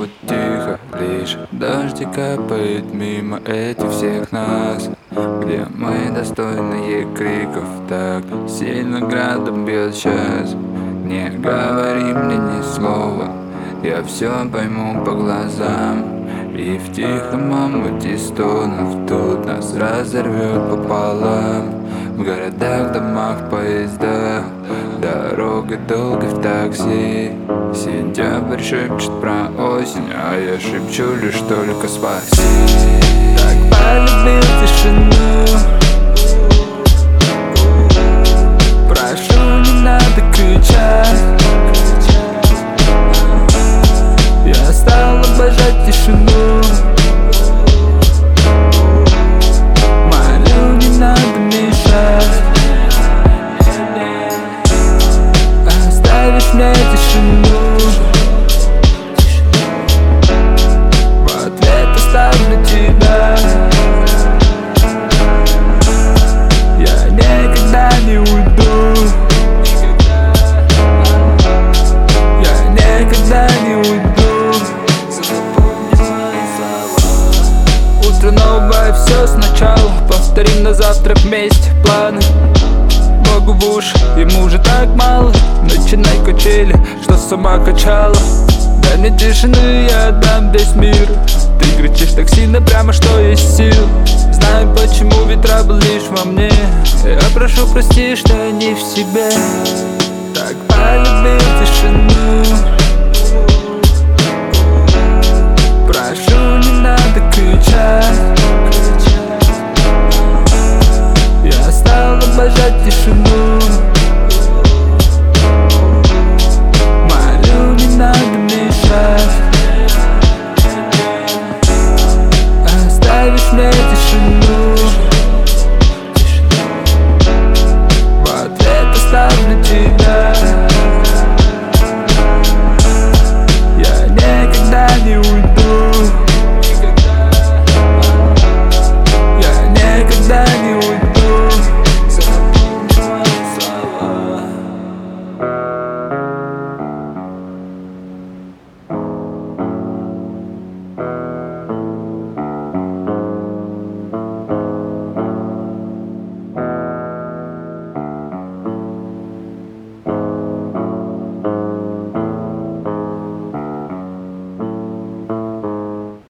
тут тихо, лишь дождик капает мимо этих всех нас, где мы достойные криков, так сильно градом бьет сейчас. Не говори мне ни слова, я все пойму по глазам. И в тихом омуте стонов тут нас разорвет пополам. В городах, домах, поездах, дорога долго в такси. Сентябрь шепчет про осень, а я шепчу лишь только спаси. Так полюбил тишину, прошу, не надо кричать. Я стал обожать тишину. Молю, не надо мешать. Оставишь мне тишину, в ответ оставлю тебя. Я никогда не уйду, я никогда не уйду. Утро новое, все сначала. Повторим на завтра вместе планы. Богу в уши, ему уже так мало. Начинай качели, что сама качала. Дай мне тишины, я отдам весь мир. Ты кричишь так сильно, прямо что есть сил. Знаю, почему ветра был лишь во мне. Я прошу, прости, что я не в себе. Так полюбил тишину.